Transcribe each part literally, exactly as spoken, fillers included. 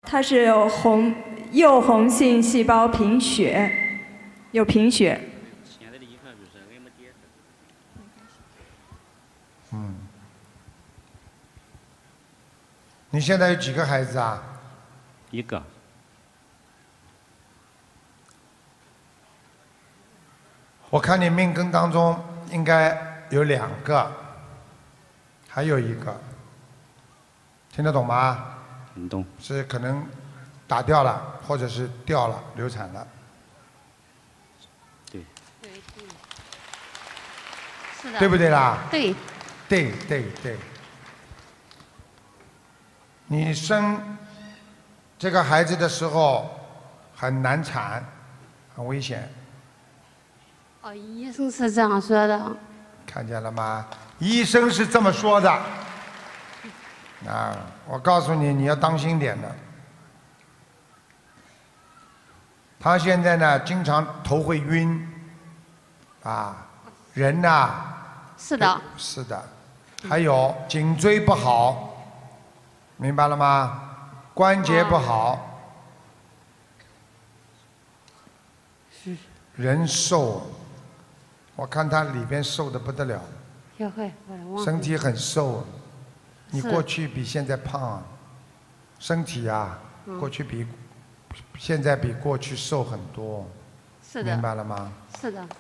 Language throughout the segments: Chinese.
他是有红右红性细胞贫血，有贫血。 嗯。你现在有几个孩子啊？ 一个。 我看你命根当中应该有两个，还有一个，听得懂吗？ 听懂。 是可能打掉了，或者是掉了，流产了。 对。 是的。 对不对啦？ 对。 对对对。你生这个孩子的时候很难产，很危险。 哦，医生是这样说的。 看见了吗？医生是这么说的。啊，我告诉你，你要当心点的。他现在呢，经常头会晕，啊，人呐。 是的。 是的，还有颈椎不好，明白了吗？关节不好，人瘦，我看他里边瘦的不得了， 学会，我来忘了。 身体很瘦。你是过去比现在胖啊，身体啊， 嗯过去比现在比过去瘦很多， 是的。 明白了吗？ 是的。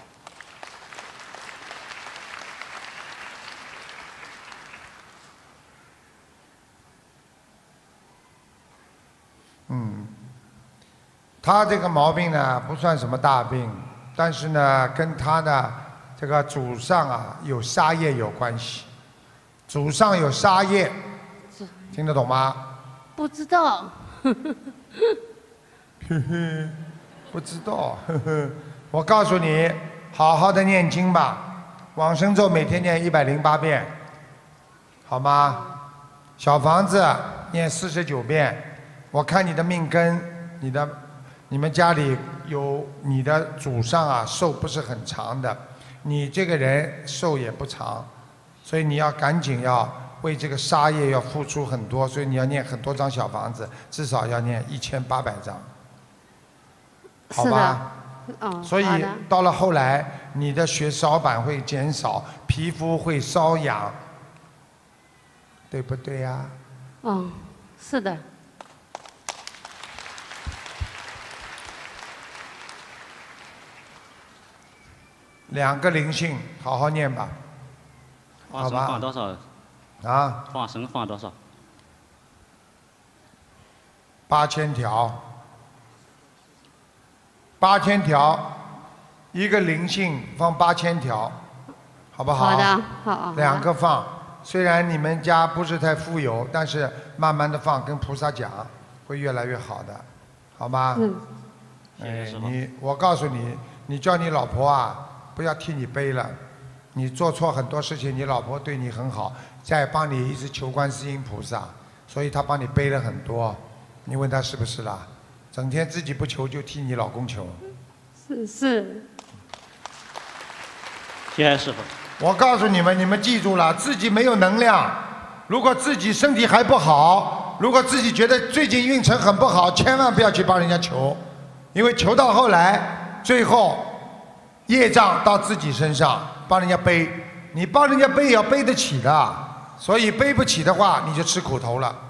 嗯，他这个毛病呢不算什么大病，但是呢跟他的这个祖上啊有杀业有关系，祖上有杀业，听得懂吗？ 不知道。 呵呵，不知道，呵呵。我告诉你，好好的念经吧，往生咒每天念一百零八遍，好吗？小房子念四十九遍。我看你的命根，你的你们家里有你的祖上啊，寿不是很长的，你这个人寿也不长，所以你要赶紧要为这个杀业要付出很多，所以你要念很多张小房子，至少要念一千八百张，好吧？ 哦。 所以好的到了后来，你的血小板会减少，皮肤会瘙痒，对不对呀？ 嗯，是的。 两个灵性，好好念吧， 放生好吧？ 放多少？ 啊？ 放生放多少？ 八千条，八千条，一个灵性放八千条，好不好？ 好的，好。好的两个放，虽然你们家不是太富有，但是慢慢的放，跟菩萨讲，会越来越好的，好吗？ 嗯。 哎，你，我告诉你，你叫你老婆啊，不要替你背了。你做错很多事情，你老婆对你很好，在帮你一直求观世音菩萨，所以她帮你背了很多。你问她是不是啦？整天自己不求，就替你老公求。 是是。 谢谢师傅。 我告诉你们，你们记住了，自己没有能量，如果自己身体还不好，如果自己觉得最近运程很不好，千万不要去帮人家求，因为求到后来，最后业障到自己身上，帮人家背，你帮人家背也要背得起的，所以背不起的话，你就吃苦头了。